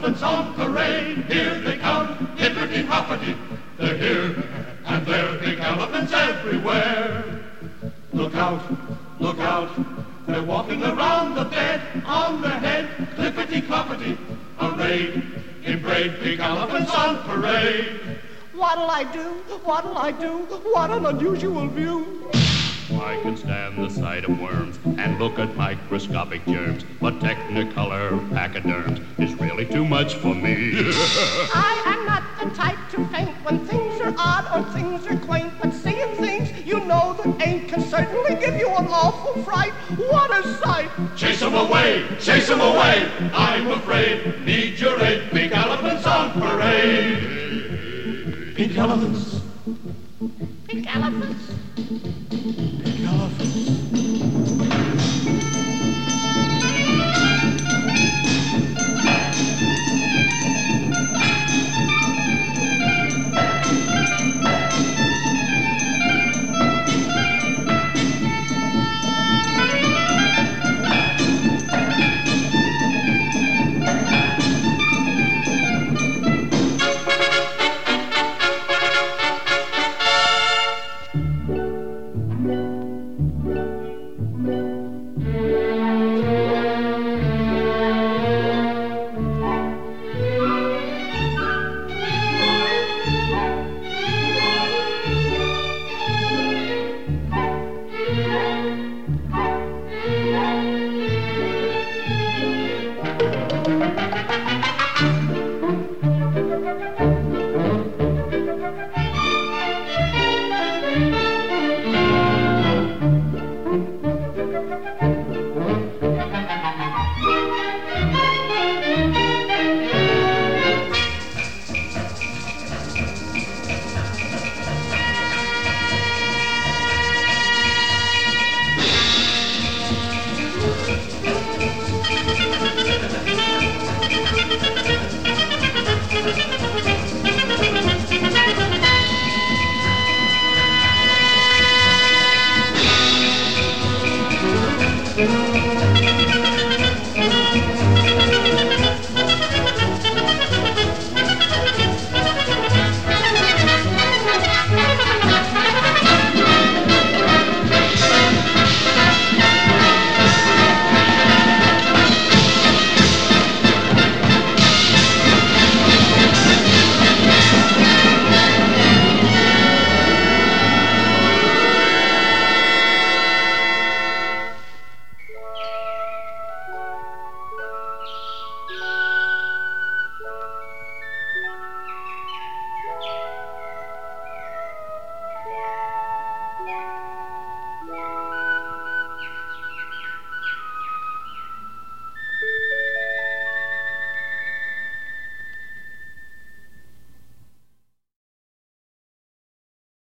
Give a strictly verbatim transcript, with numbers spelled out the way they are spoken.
elephants on parade. Here they come, hippity-hoppity. They're here and there, big elephants everywhere. Look out, look out, they're walking around the bed. On their head, clippity-cloppity, arrayed in braid, big elephants on parade. What'll I do? What'll I do? What an unusual view. I can stand the sight of worms and look at microscopic germs, but Technicolor pachyderms is really too much for me. I am not the type to faint when things are odd or things are quaint, but seeing things you know that ain't can certainly give you an awful fright. What a sight! Chase 'em away, chase 'em away, I'm afraid. Need your aid, big elephants on parade. Big elephants. Big elephants.